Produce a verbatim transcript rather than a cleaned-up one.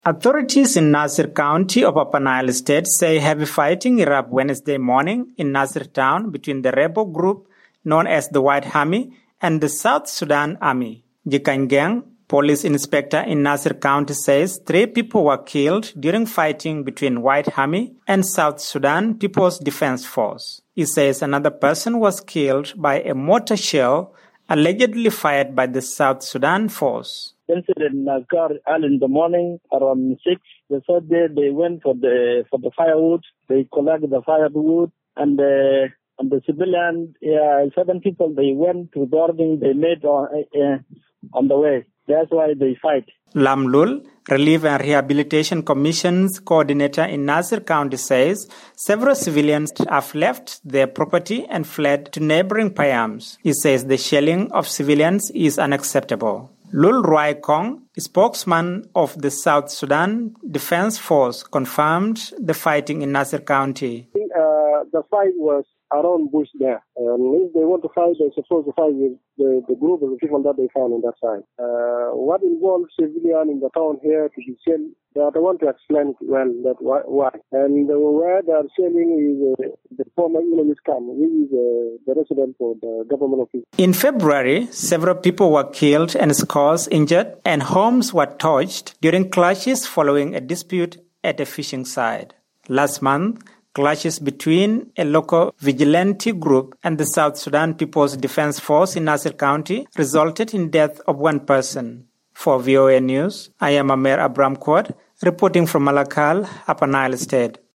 Authorities in Nasir County of Upper Nile State say heavy fighting erupted Wednesday morning in Nasir town between the rebel group known as the White Army and the South Sudan Army. Jikanyang, police inspector in Nasir County, says three people were killed during fighting between White Army and South Sudan People's Defense Force. He says another person was killed by a mortar shell allegedly fired by the South Sudan force. Incident occurred early in the morning around six. The third day they went for the for the firewood. They collected the firewood and the and the civilian yeah, seven people they went to boarding. They made on uh, on the way. That's why they fight. Lam Lul, Relief and Rehabilitation Commission's coordinator in Nasir County, says several civilians have left their property and fled to neighboring Payams. He says the shelling of civilians is unacceptable. Lul Roy Kong, spokesman of the South Sudan Defense Force, confirmed the fighting in Nasir County. Uh, the fight was around bush there. And if they want to fight, they're supposed to fight with the, the group of the people that they found on that side. Uh, what involves civilian in the town here to be shelled, I don't want to explain well that why. why. And uh, where they are shelling is uh, the former enemies camp, which is uh, the resident of the government office. In February, several people were killed and scores injured, and homes were torched during clashes following a dispute at a fishing site. Last month, clashes between a local vigilante group and the South Sudan People's Defense Force in Nasir County resulted in death of one person. For V O A News, I am Amer Abram Quad, reporting from Malakal, Upper Nile State.